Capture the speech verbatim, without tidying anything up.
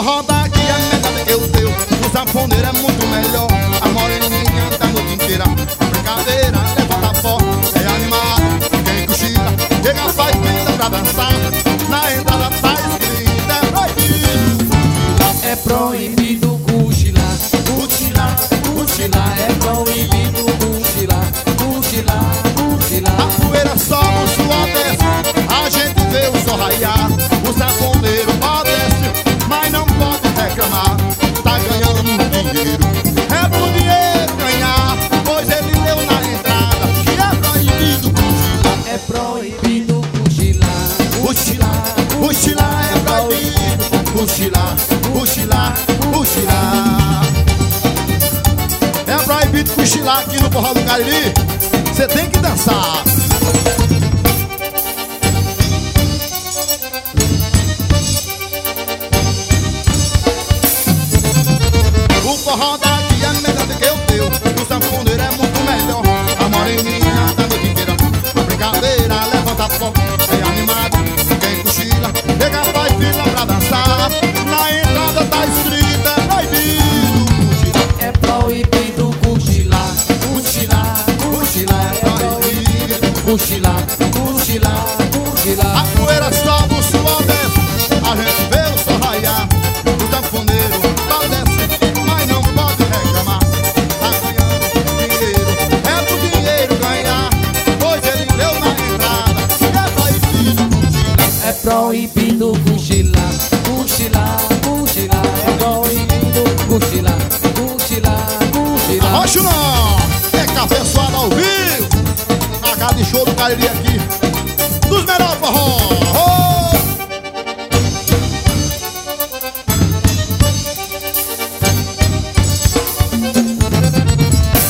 forró daqui é melhor que o teu. O sanfoneiro é muito melhor. A moreninha da noite inteira. A brincadeira levanta pó. É animado, quem cochila chega, faz vida pra dançar. Na entrada tá escrito, é proibido. É proibido cochilar, cochilar, cochilar. É proibido cochilar, cochilar, cochilar. A poeira sobe, o suor desce, a gente vê o sol raiar. O sanfoneiro padece, mas não pode reclamar. Tá ganhando dinheiro, é pro dinheiro ganhar. Pois ele leu na entrada que é proibido cochilar. É proibido cochilar, Cochilar, cochilar é proibido. Cochilar, cochilar, cochilar. É proibido cochilar aqui no Forró do Cariri. Você tem que dançar. O forró daqui é melhor do que o teu. O sanfoneiro é muito melhor. A moreninha da noite inteira. A brincadeira levanta pó. É animado, quem cochila chega, faz fila pra dançar. Na entrada tá escrito, é proibido cochilar. é proibido cochilar, cochilar, cochilar. É proibido cochilar, cochilar, cochilar. A poeira sobe, o suor desce, a gente vê o sol raiar. O sanfoneiro padece, mas não pode reclamar. Tá ganhando dinheiro, é pro dinheiro ganhar. Pois ele leu na entrada que é proibido cochilar. É proibido cochilar, cochilar, cochilar. É proibido cochilar, cochilar, cochilar. Arrocha não! É café suado ao vivo. A casa de show do Cariri aqui, dos melhores forró. Oh!